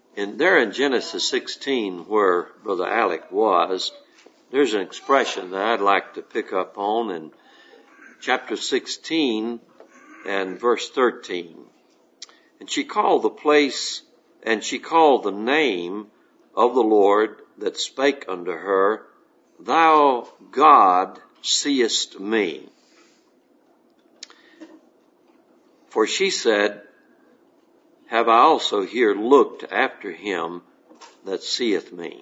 And there in Genesis 16, where Brother Alec was, there's an expression that I'd like to pick up on in chapter 16 and verse 13. And she called the place, and she called the name of the Lord that spake unto her, Thou God seest me. For she said, Have I also here looked after him that seeth me?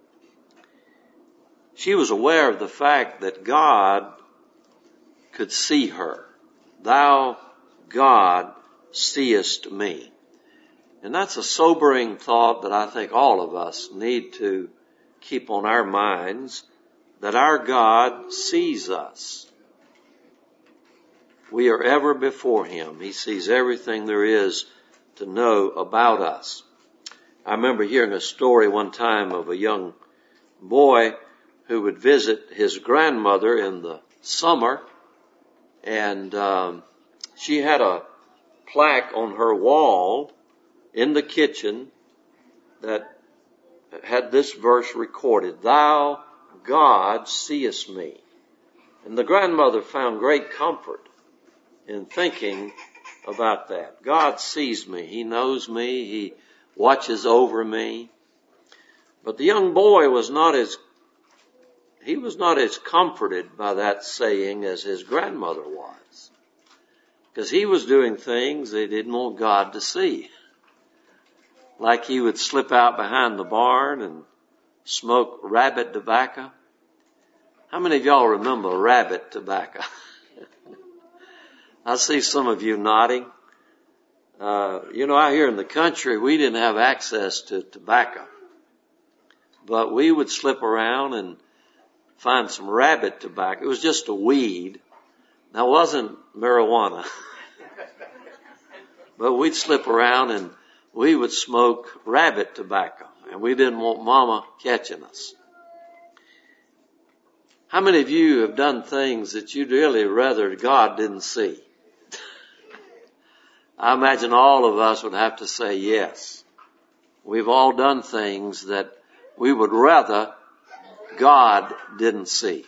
She was aware of the fact that God could see her. Thou, God, seest me. And that's a sobering thought that I think all of us need to keep on our minds, that our God sees us. We are ever before him. He sees everything there is to know about us. I remember hearing a story one time of a young boy who would visit his grandmother in the summer, and she had a plaque on her wall in the kitchen that had this verse recorded, Thou, God, seest me. And the grandmother found great comfort in thinking about that. God sees me. He knows me. He watches over me. But the young boy was not as comforted by that saying as his grandmother was. Because he was doing things they didn't want God to see. Like he would slip out behind the barn and smoke rabbit tobacco. How many of y'all remember rabbit tobacco? I see some of you nodding. Out here in the country, we didn't have access to tobacco. But we would slip around and find some rabbit tobacco. It was just a weed. Now, it wasn't marijuana. But we'd slip around and we would smoke rabbit tobacco. And we didn't want Mama catching us. How many of you have done things that you'd really rather God didn't see? I imagine all of us would have to say yes. We've all done things that we would rather God didn't see.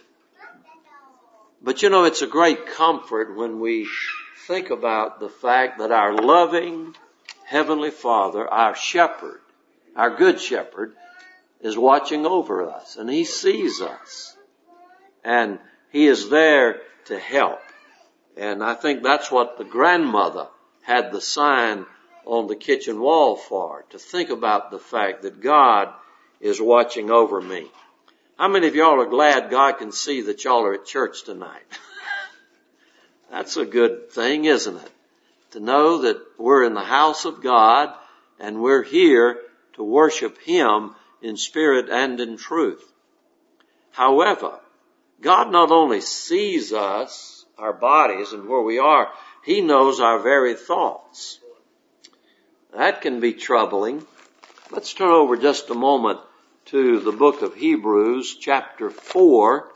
But it's a great comfort when we think about the fact that our loving Heavenly Father, our shepherd, our good shepherd, is watching over us, and he sees us, and he is there to help. And I think that's what the grandmother had the sign on the kitchen wall for, to think about the fact that God is watching over me. How many of y'all are glad God can see that y'all are at church tonight? That's a good thing, isn't it? To know that we're in the house of God and we're here to worship him in spirit and in truth. However, God not only sees us, our bodies and where we are, he knows our very thoughts. That can be troubling. Let's turn over just a moment to the book of Hebrews, chapter 4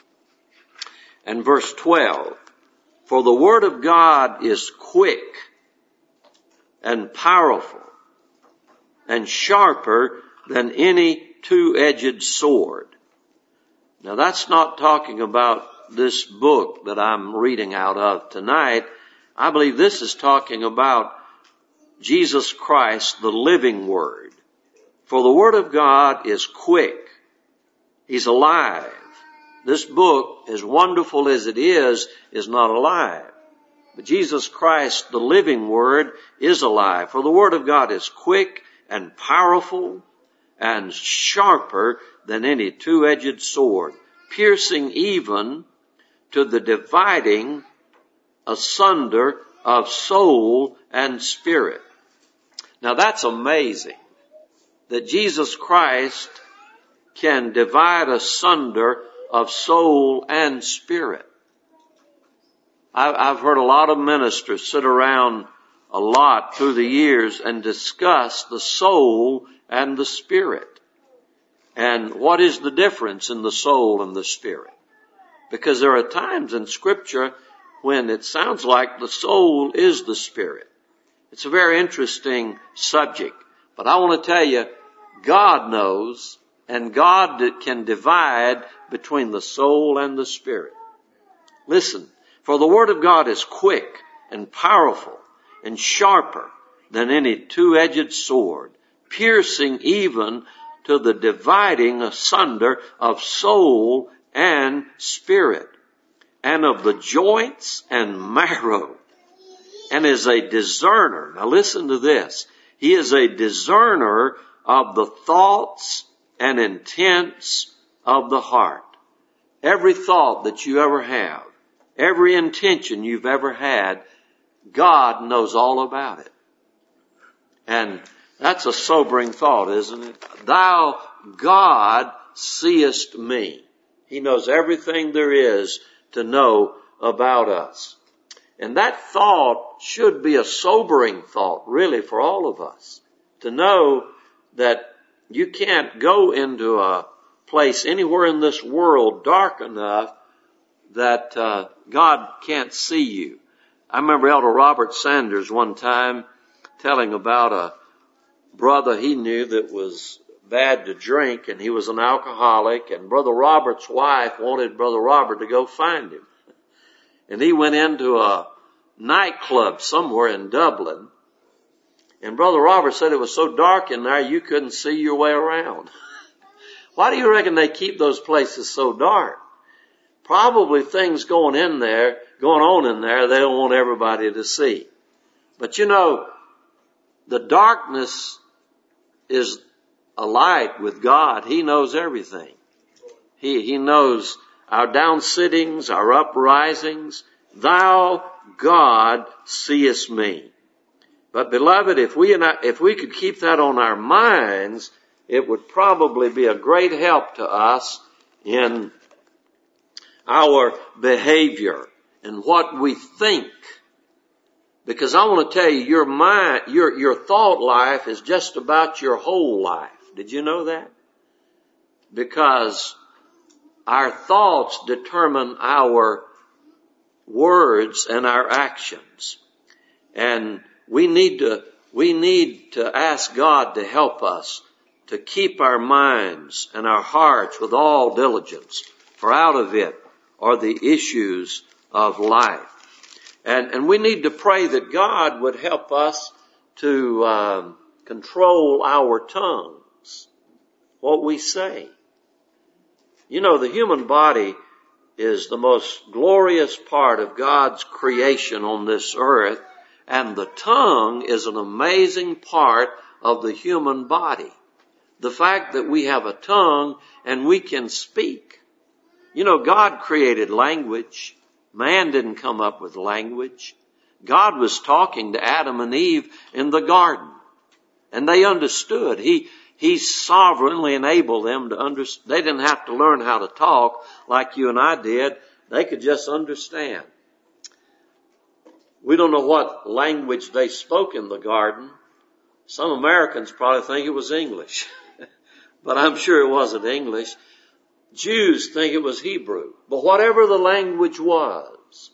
and verse 12. For the word of God is quick and powerful and sharper than any two-edged sword. Now that's not talking about this book that I'm reading out of tonight. I believe this is talking about Jesus Christ, the living Word. For the Word of God is quick. He's alive. This book, as wonderful as it is not alive. But Jesus Christ, the living Word, is alive. For the Word of God is quick and powerful and sharper than any two-edged sword, piercing even to the dividing asunder of soul and spirit. Now that's amazing, that Jesus Christ can divide asunder of soul and spirit. I've heard a lot of ministers sit around a lot through the years and discuss the soul and the spirit. And what is the difference in the soul and the spirit? Because there are times in Scripture when it sounds like the soul is the spirit. It's a very interesting subject. But I want to tell you, God knows, and God can divide between the soul and the spirit. Listen, for the Word of God is quick and powerful and sharper than any two-edged sword, piercing even to the dividing asunder of soul and spirit, and of the joints and marrow, and is a discerner. Now listen to this. He is a discerner of the thoughts and intents of the heart. Every thought that you ever have, every intention you've ever had, God knows all about it. And that's a sobering thought, isn't it? Thou, God, seest me. He knows everything there is to know about us. And that thought should be a sobering thought, really, for all of us. To know that you can't go into a place anywhere in this world dark enough that God can't see you. I remember Elder Robert Sanders one time telling about a brother he knew that was bad to drink, and he was an alcoholic, and Brother Robert's wife wanted Brother Robert to go find him. And he went into a nightclub somewhere in Dublin, and Brother Robert said it was so dark in there you couldn't see your way around. Why do you reckon they keep those places so dark? Probably things going on in there they don't want everybody to see. But you know, the darkness is a light with God. He knows everything. He knows our downsittings, our uprisings. Thou, God, seest me. But beloved, if we could keep that on our minds, it would probably be a great help to us in our behavior and what we think. Because I want to tell you, your mind, your thought life is just about your whole life. Did you know that? Because our thoughts determine our words and our actions. And we need to ask God to help us to keep our minds and our hearts with all diligence, for out of it are the issues of life. And we need to pray that God would help us to control our tongues, what we say. You know, the human body is the most glorious part of God's creation on this earth, and the tongue is an amazing part of the human body. The fact that we have a tongue and we can speak. You know, God created language. Man didn't come up with language. God was talking to Adam and Eve in the garden, and they understood. He sovereignly enabled them to understand. They didn't have to learn how to talk like you and I did. They could just understand. We don't know what language they spoke in the garden. Some Americans probably think it was English, but I'm sure it wasn't English. Jews think it was Hebrew. But whatever the language was,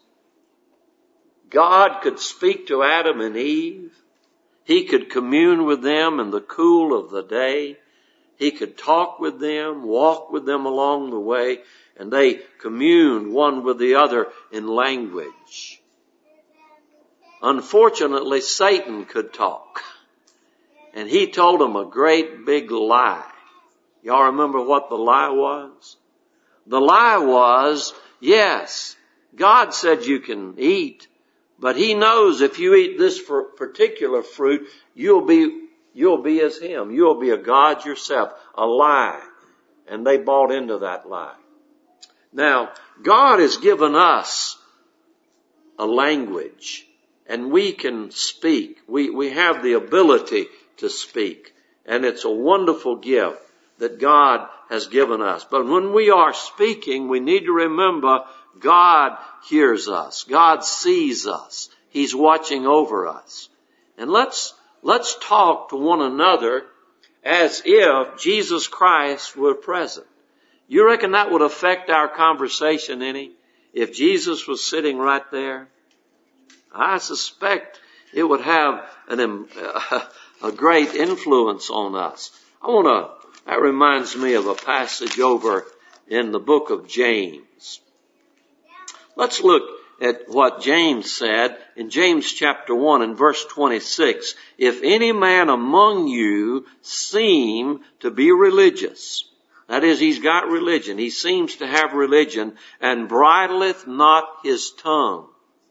God could speak to Adam and Eve. He could commune with them in the cool of the day. He could talk with them, walk with them along the way, and they communed one with the other in language. Unfortunately, Satan could talk, and he told them a great big lie. Y'all remember what the lie was? The lie was, yes, God said you can eat, but He knows if you eat this particular fruit, you'll be as Him. You'll be a God yourself. A lie. And they bought into that lie. Now, God has given us a language, and we can speak. We have the ability to speak, and it's a wonderful gift that God has given us. But when we are speaking, we need to remember God hears us. God sees us. He's watching over us. And let's talk to one another as if Jesus Christ were present. You reckon that would affect our conversation any? If Jesus was sitting right there? I suspect it would have a great influence on us. That reminds me of a passage over in the book of James. Let's look at what James said in James chapter 1 and verse 26. If any man among you seem to be religious, that is, he's got religion, he seems to have religion, and bridleth not his tongue,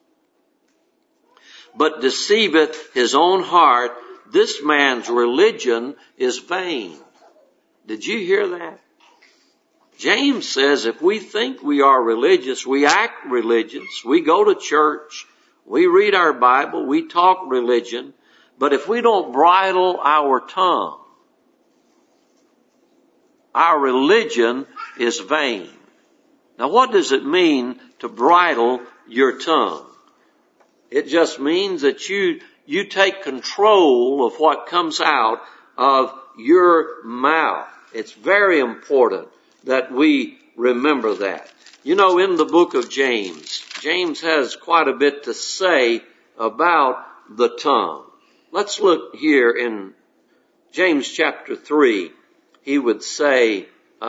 but deceiveth his own heart, this man's religion is vain. Did you hear that? James says if we think we are religious, we act religious, we go to church, we read our Bible, we talk religion, but if we don't bridle our tongue, our religion is vain. Now what does it mean to bridle your tongue? It just means that you take control of what comes out of your mouth. It's very important that we remember that. You know, in the book of James, James has quite a bit to say about the tongue. Let's look here in James chapter 3. He would say,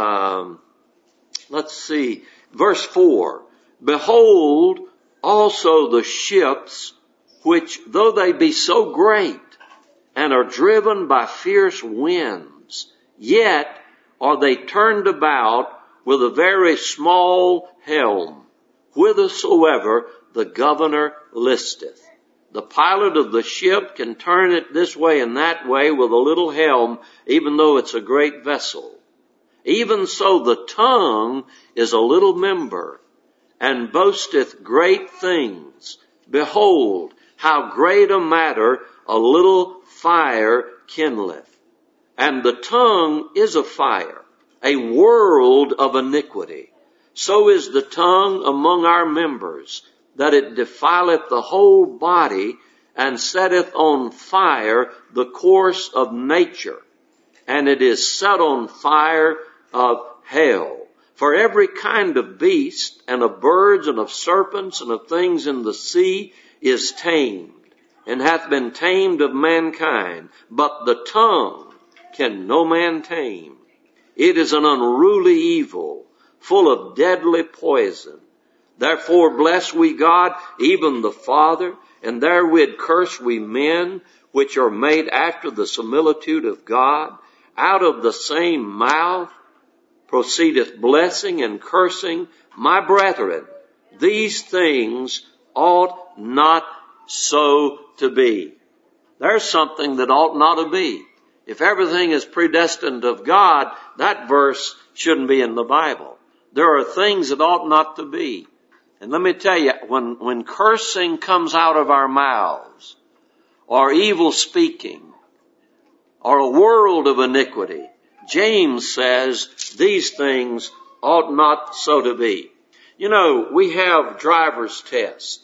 verse 4, behold also the ships, which though they be so great and are driven by fierce winds, yet are they turned about with a very small helm, whithersoever the governor listeth. The pilot of the ship can turn it this way and that way with a little helm, even though it's a great vessel. Even so the tongue is a little member, and boasteth great things. Behold, how great a matter a little fire kindleth. And the tongue is a fire, a world of iniquity. So is the tongue among our members, that it defileth the whole body, and setteth on fire the course of nature, and it is set on fire of hell. For every kind of beast, and of birds, and of serpents, and of things in the sea is tamed, and hath been tamed of mankind. But the tongue can no man tame. It is an unruly evil, full of deadly poison. Therefore bless we God, even the Father, and therewith curse we men, which are made after the similitude of God. Out of the same mouth proceedeth blessing and cursing. My brethren, these things ought not so to be. There's something that ought not to be. If everything is predestined of God, that verse shouldn't be in the Bible. There are things that ought not to be. And let me tell you, when cursing comes out of our mouths, or evil speaking, or a world of iniquity, James says these things ought not so to be. You know, we have driver's test.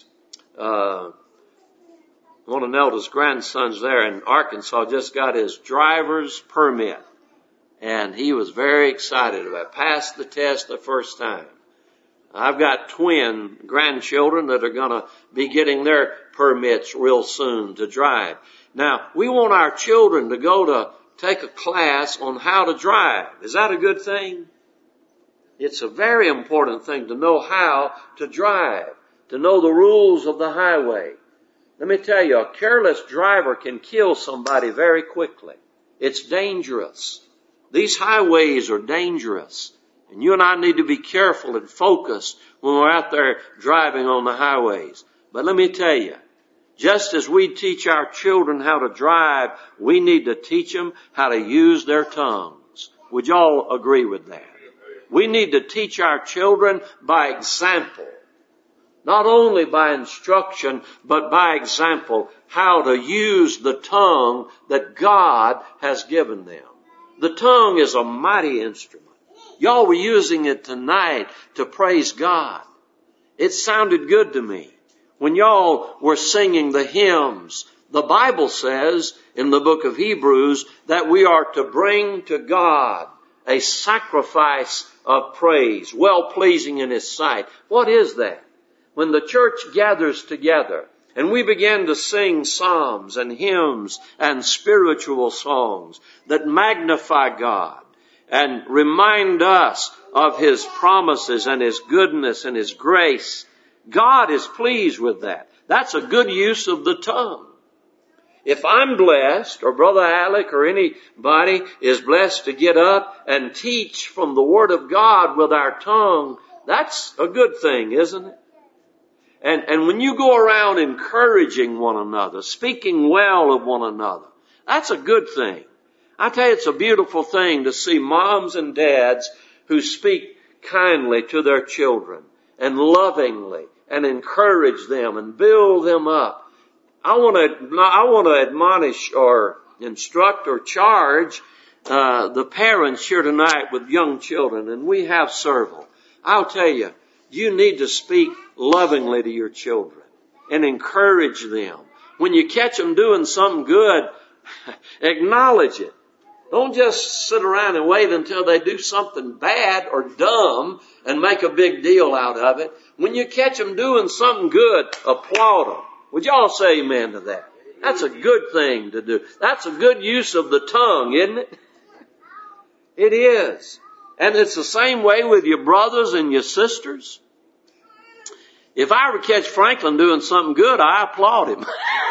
One of Nelda's grandsons there in Arkansas just got his driver's permit. And he was very excited about it. Passed the test the first time. I've got twin grandchildren that are going to be getting their permits real soon to drive. Now, we want our children to go to take a class on how to drive. Is that a good thing? It's a very important thing to know how to drive, to know the rules of the highway. Let me tell you, a careless driver can kill somebody very quickly. It's dangerous. These highways are dangerous. And you and I need to be careful and focused when we're out there driving on the highways. But let me tell you, just as we teach our children how to drive, we need to teach them how to use their tongues. Would y'all agree with that? We need to teach our children by example. Not only by instruction, but by example, how to use the tongue that God has given them. The tongue is a mighty instrument. Y'all were using it tonight to praise God. It sounded good to me. When y'all were singing the hymns, the Bible says in the book of Hebrews that we are to bring to God a sacrifice of praise, well pleasing in His sight. What is that? When the church gathers together And we began to sing psalms and hymns and spiritual songs that magnify God and remind us of His promises and His goodness and His grace. God is pleased with that. That's a good use of the tongue. If I'm blessed, or Brother Alec or anybody is blessed to get up and teach from the Word of God with our tongue, that's a good thing, isn't it? And when you go around encouraging one another, speaking well of one another, that's a good thing. I tell you, it's a beautiful thing to see moms and dads who speak kindly to their children and lovingly and encourage them and build them up. I want to admonish or instruct or charge the parents here tonight with young children, and we have several. I'll tell you, you need to speak lovingly to your children and encourage them. When you catch them doing something good, acknowledge it. Don't just sit around and wait until they do something bad or dumb and make a big deal out of it. When you catch them doing something good, applaud them. Would y'all say amen to that? That's a good thing to do. That's a good use of the tongue, isn't it? It is. And it's the same way with your brothers and your sisters. If I ever catch Franklin doing something good, I applaud him.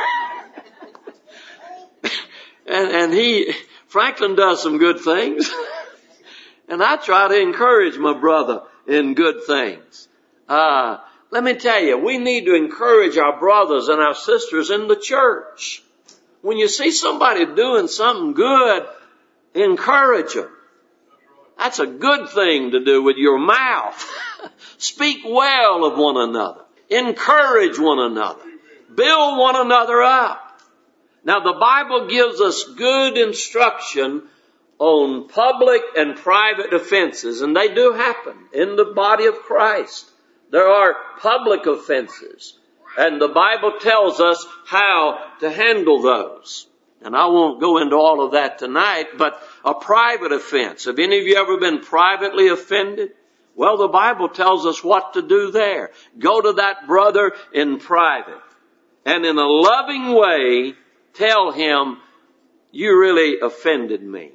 and Franklin does some good things. And I try to encourage my brother in good things. Let me tell you, we need to encourage our brothers and our sisters in the church. When you see somebody doing something good, encourage them. That's a good thing to do with your mouth. Speak well of one another. Encourage one another. Build one another up. Now, the Bible gives us good instruction on public and private offenses, and they do happen in the body of Christ. There are public offenses, and the Bible tells us how to handle those. And I won't go into all of that tonight, but a private offense. Have any of you ever been privately offended? Well, the Bible tells us what to do there. Go to that brother in private, and in a loving way, tell him, you really offended me.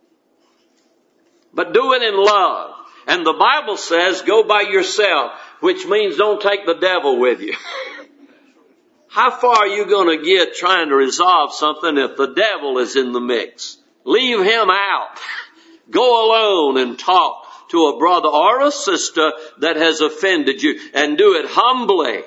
But do it in love. And the Bible says, go by yourself, which means don't take the devil with you. How far are you going to get trying to resolve something if the devil is in the mix? Leave him out. Go alone and talk to a brother or a sister that has offended you, and do it humbly.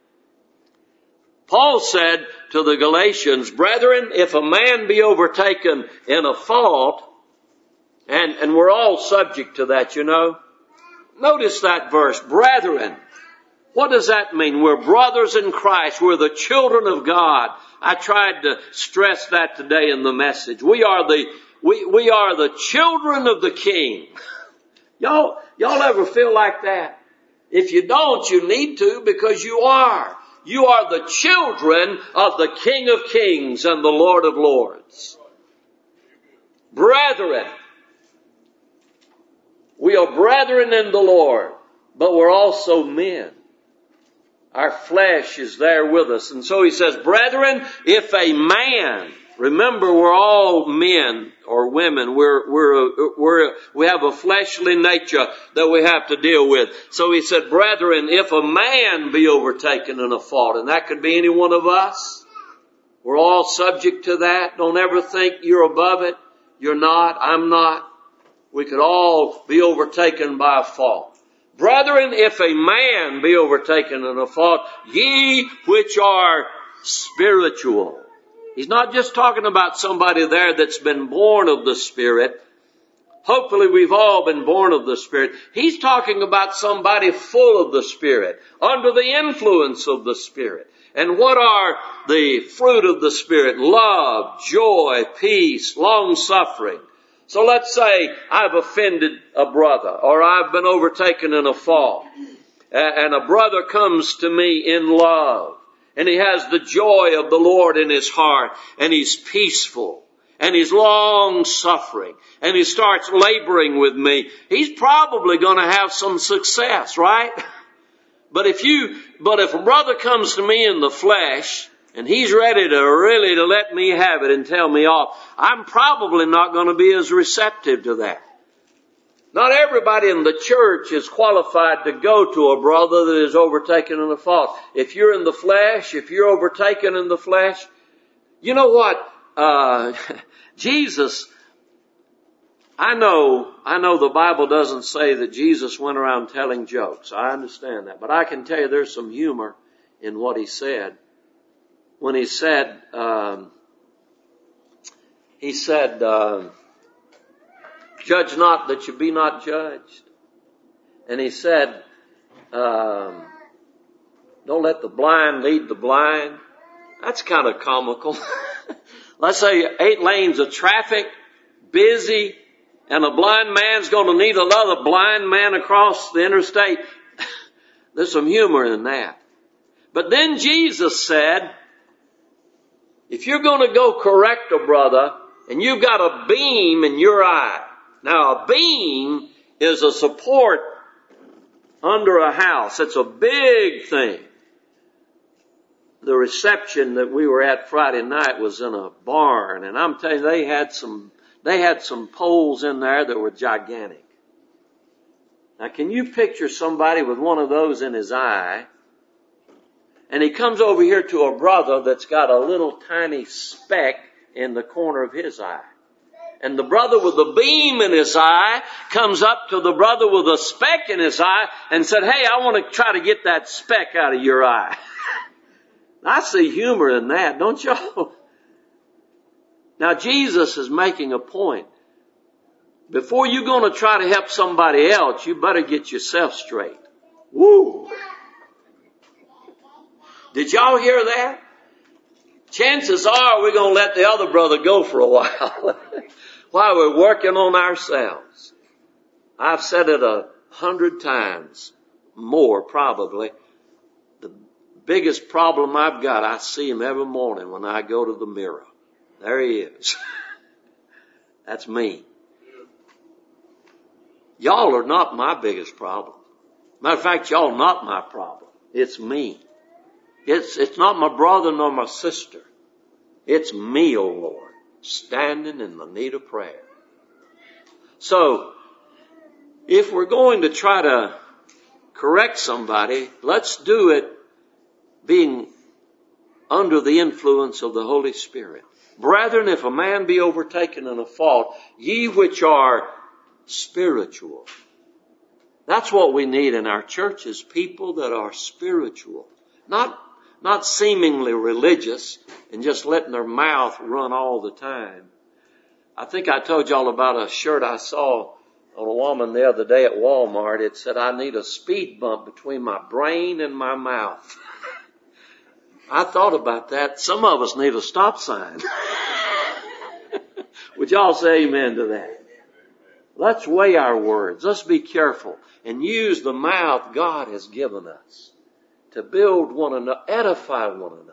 Paul said to the Galatians, brethren, if a man be overtaken in a fault, and we're all subject to that, you know. Notice that verse, brethren. What does that mean? We're brothers in Christ. We're the children of God. I tried to stress that today in the message. We are the children of the King. Y'all ever feel like that? If you don't, you need to, because you are. You are the children of the King of Kings and the Lord of Lords. Brethren. We are brethren in the Lord, but we're also men. Our flesh is there with us. And so he says, brethren, if a man, remember we're all men or women, we have a fleshly nature that we have to deal with. So he said, brethren, if a man be overtaken in a fault, and that could be any one of us, we're all subject to that. Don't ever think you're above it. You're not. I'm not. We could all be overtaken by a fault. Brethren, if a man be overtaken in a fault, ye which are spiritual. He's not just talking about somebody there that's been born of the Spirit. Hopefully we've all been born of the Spirit. He's talking about somebody full of the Spirit, under the influence of the Spirit. And what are the fruit of the Spirit? Love, joy, peace, long-suffering. So let's say I've offended a brother, or I've been overtaken in a fault, and a brother comes to me in love, and he has the joy of the Lord in his heart, and he's peaceful, and he's long-suffering, and he starts laboring with me. He's probably going to have some success, right? But if a brother comes to me in the flesh, and he's ready to let me have it and tell me off, I'm probably not going to be as receptive to that. Not everybody in the church is qualified to go to a brother that is overtaken in the fault. If you're in the flesh, if you're overtaken in the flesh, you know what? Jesus, I know the Bible doesn't say that Jesus went around telling jokes. I understand that. But I can tell you there's some humor in what he said. When he said, judge not that you be not judged. And he said, don't let the blind lead the blind. That's kind of comical. Let's say 8 lanes of traffic, busy, and a blind man's going to need another blind man across the interstate. There's some humor in that. But then Jesus said, if you're going to go correct a brother, and you've got a beam in your eye. Now a beam is a support under a house. It's a big thing. The reception that we were at Friday night was in a barn, and I'm telling you, they had some poles in there that were gigantic. Now can you picture somebody with one of those in his eye, and he comes over here to a brother that's got a little tiny speck in the corner of his eye. And the brother with the beam in his eye comes up to the brother with a speck in his eye and said, hey, I want to try to get that speck out of your eye. I see humor in that, don't y'all? Now Jesus is making a point. Before you're going to try to help somebody else, you better get yourself straight. Woo! Did y'all hear that? Chances are we're going to let the other brother go for a while while we're working on ourselves. I've said it 100 times, more probably. The biggest problem I've got, I see him every morning when I go to the mirror. There he is. That's me. Y'all are not my biggest problem. Matter of fact, y'all are not my problem. It's me. It's not my brother nor my sister. It's me, O Lord, standing in the need of prayer. So, if we're going to try to correct somebody, let's do it being under the influence of the Holy Spirit. Brethren, if a man be overtaken in a fault, ye which are spiritual. That's what we need in our churches, people that are spiritual. Not seemingly religious and just letting their mouth run all the time. I think I told y'all about a shirt I saw on a woman the other day at Walmart. It said, I need a speed bump between my brain and my mouth. I thought about that. Some of us need a stop sign. Would y'all say amen to that? Let's weigh our words. Let's be careful and use the mouth God has given us to build one another, edify one another.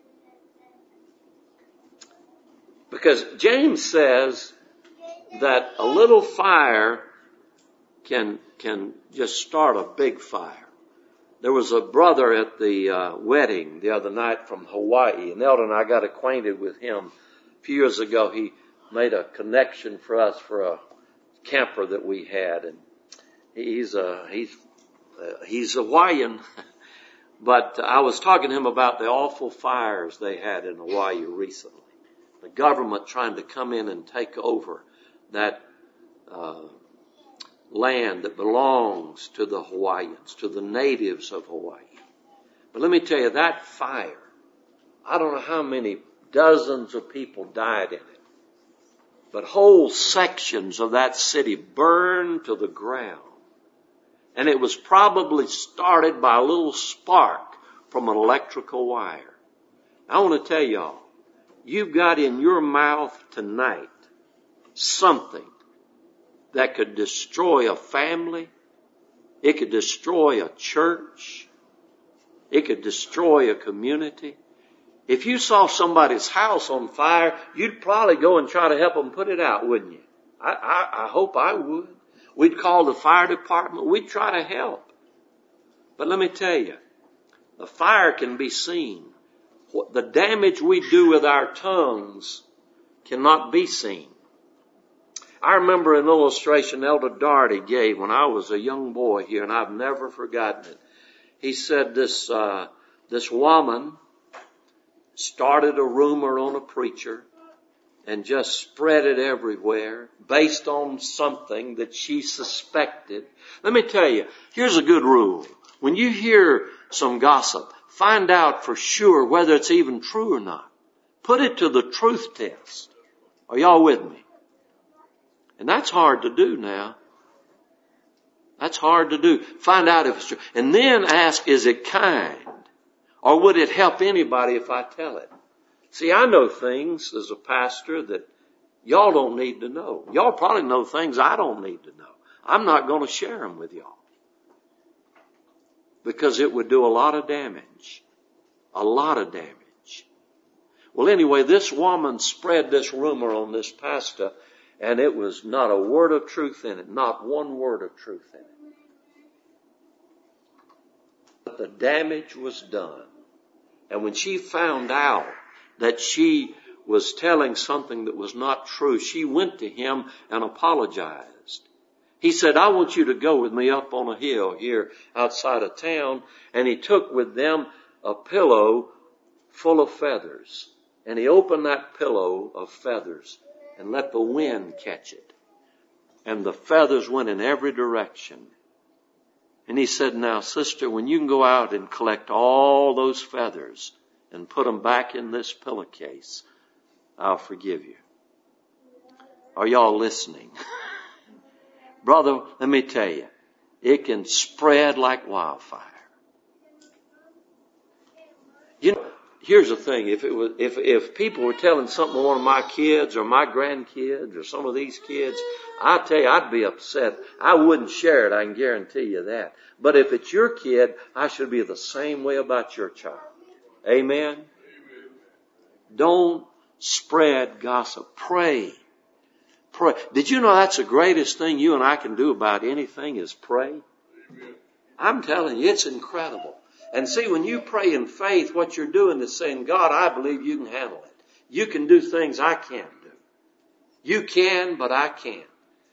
Because James says that a little fire can just start a big fire. There was a brother at the wedding the other night from Hawaii, and Elder and I got acquainted with him a few years ago. He made a connection for us for a camper that we had, and he's Hawaiian. But I was talking to him about the awful fires they had in Hawaii recently. The government trying to come in and take over that land that belongs to the Hawaiians, to the natives of Hawaii. But let me tell you, that fire, I don't know how many dozens of people died in it. But whole sections of that city burned to the ground. And it was probably started by a little spark from an electrical wire. I want to tell y'all, you've got in your mouth tonight something that could destroy a family. It could destroy a church. It could destroy a community. If you saw somebody's house on fire, you'd probably go and try to help them put it out, wouldn't you? I hope I would. We'd call the fire department. We'd try to help. But let me tell you, the fire can be seen. The damage we do with our tongues cannot be seen. I remember an illustration Elder Doherty gave when I was a young boy here, and I've never forgotten it. He said this woman started a rumor on a preacher and just spread it everywhere based on something that she suspected. Let me tell you, here's a good rule. When you hear some gossip, find out for sure whether it's even true or not. Put it to the truth test. Are y'all with me? And that's hard to do now. That's hard to do. Find out if it's true. And then ask, is it kind? Or would it help anybody if I tell it? See, I know things as a pastor that y'all don't need to know. Y'all probably know things I don't need to know. I'm not going to share them with y'all. Because it would do a lot of damage. A lot of damage. Well, anyway, this woman spread this rumor on this pastor, and it was not a word of truth in it. Not one word of truth in it. But the damage was done. And when she found out that she was telling something that was not true, she went to him and apologized. He said, I want you to go with me up on a hill here outside of town. And he took with them a pillow full of feathers. And he opened that pillow of feathers and let the wind catch it. And the feathers went in every direction. And he said, now, sister, when you can go out and collect all those feathers and put them back in this pillowcase, I'll forgive you. Are y'all listening? Brother, let me tell you, it can spread like wildfire. You know, here's the thing. If people were telling something to one of my kids or my grandkids or some of these kids, I tell you, I'd be upset. I wouldn't share it. I can guarantee you that. But if it's your kid, I should be the same way about your child. Amen? Don't spread gossip. Pray. Pray. Did you know that's the greatest thing you and I can do about anything is pray? I'm telling you, it's incredible. And see, when you pray in faith, what you're doing is saying, God, I believe you can handle it. You can do things I can't do. You can, but I can't.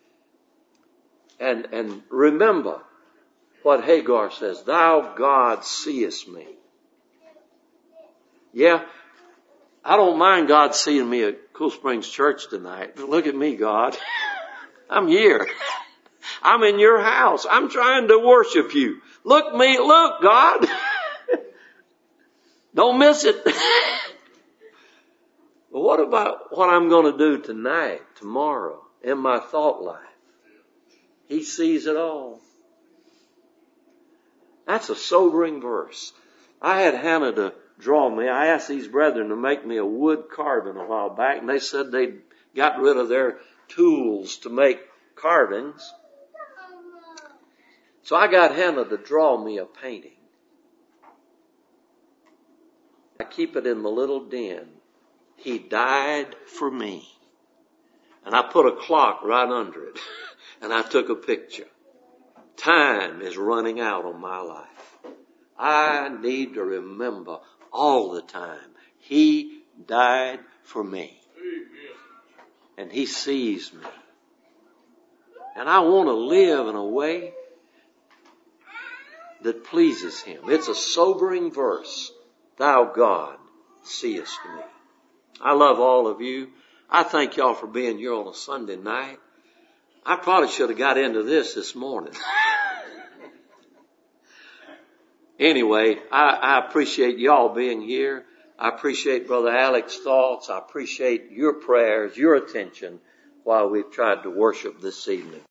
And remember what Hagar says, thou God seest me. Yeah, I don't mind God seeing me at Cool Springs Church tonight. But look at me, God. I'm here. I'm in your house. I'm trying to worship you. Look, God. Don't miss it. But what about what I'm going to do tonight, tomorrow, in my thought life? He sees it all. That's a sobering verse. I had Hannah to draw me. I asked these brethren to make me a wood carving a while back, and they said they'd got rid of their tools to make carvings. So I got Hannah to draw me a painting. I keep it in the little den. He died for me. And I put a clock right under it. And I took a picture. Time is running out on my life. I need to remember all the time. He died for me. And He sees me. And I want to live in a way that pleases Him. It's a sobering verse. Thou God seest me. I love all of you. I thank y'all for being here on a Sunday night. I probably should have got into this morning. Anyway, I appreciate y'all being here. I appreciate Brother Alex's thoughts. I appreciate your prayers, your attention while we've tried to worship this evening.